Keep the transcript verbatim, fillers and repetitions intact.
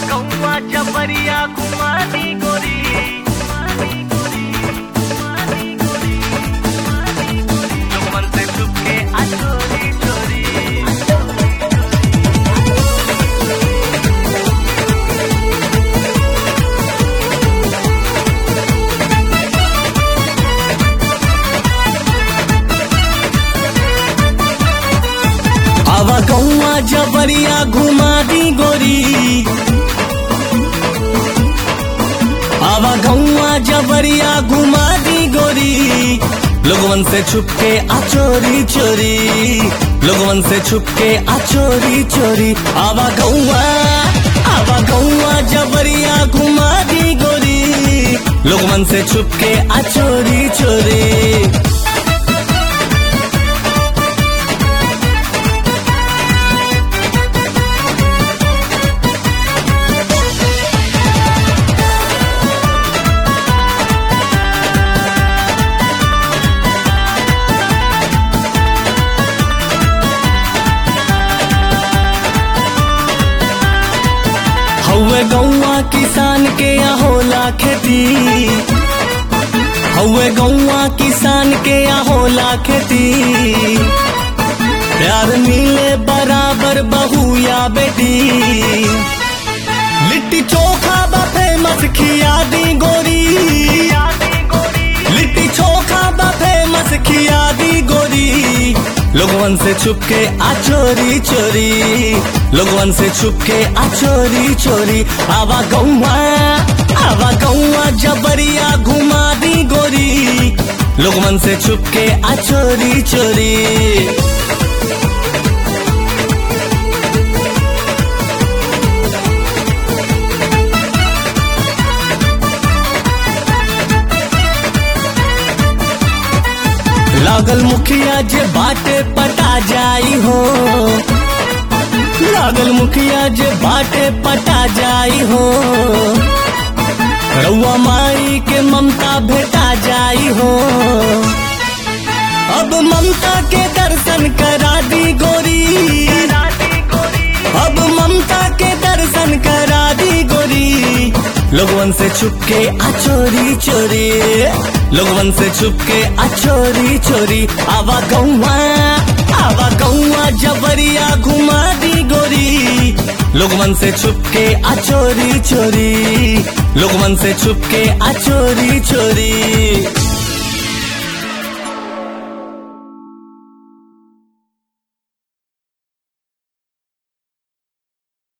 कौआ जबरिया घुमा दी गोरी लोगन से छुप के आ चोरी चोरी आवा कौआ जबरिया घुमा दी गोरी आवा कौआ जबरिया घुमा दी गोरी लोगवन से छुप के आ चोरी चोरी लोगवन से छुप के आ चोरी चोरी आवा कौआ आवा कौआ जबरिया घुमा दी गोरी लोगवन से छुप के आ चोरी चोरी हौवे गौआ किसान के यहाँ होला खेती हौवे गौआ किसान के यहाँ होला खेती प्यार मिले बराबर बहू या बेटी लिट्टी चोखा बा फेमस खिया दी गोरी लिट्टी चोखा बा फेमस खिया दी गोरी लोगवन से छुप के आ चोरी चोरी लोगवन से छुप के आ चोरी चोरी आवा गौआ आवा गौआ जबरिया घुमा दी गोरी लोगवन से छुप के आ चोरी चोरी लागल मुखिया जे बाटे पटा जाई हो लागल मुखिया जे बाटे पटा जाई हो रउआ माई के ममता भेटा जाई हो अब ममता के दर्शन करा दी गोरी अब ममता के दर्शन करा दी गोरी लोगवन से छुप के आ चोरी चोरी लोगवन से छुप के आ चोरी चोरी आवा गौआ आवा गौआ जबरिया घुमा दी गोरी लोगवन से छुप के आ चोरी चोरी लोगवन से छुप के आ चोरी चोरी